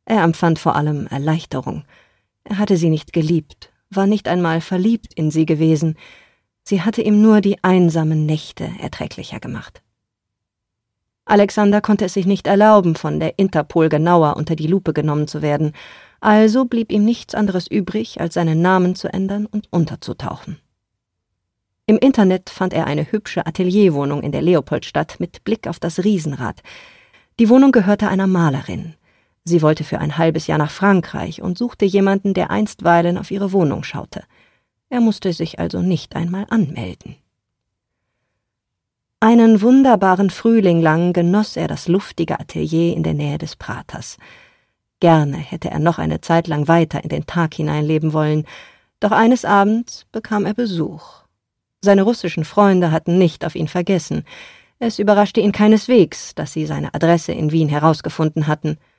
Er empfand vor allem Erleichterung. Er hatte sie nicht geliebt, war nicht einmal verliebt in sie gewesen. Sie hatte ihm nur die einsamen Nächte erträglicher gemacht. Alexander konnte es sich nicht erlauben, von der Interpol genauer unter die Lupe genommen zu werden, also blieb ihm nichts anderes übrig, als seinen Namen zu ändern und unterzutauchen. Im Internet fand er eine hübsche Atelierwohnung in der Leopoldstadt mit Blick auf das Riesenrad. Die Wohnung gehörte einer Malerin. Sie wollte für ein halbes Jahr nach Frankreich und suchte jemanden, der einstweilen auf ihre Wohnung schaute. Er musste sich also nicht einmal anmelden. Einen wunderbaren Frühling lang genoss er das luftige Atelier in der Nähe des Praters. Gerne hätte er noch eine Zeit lang weiter in den Tag hineinleben wollen, doch eines Abends bekam er Besuch. Seine russischen Freunde hatten nicht auf ihn vergessen. Es überraschte ihn keineswegs, dass sie seine Adresse in Wien herausgefunden hatten.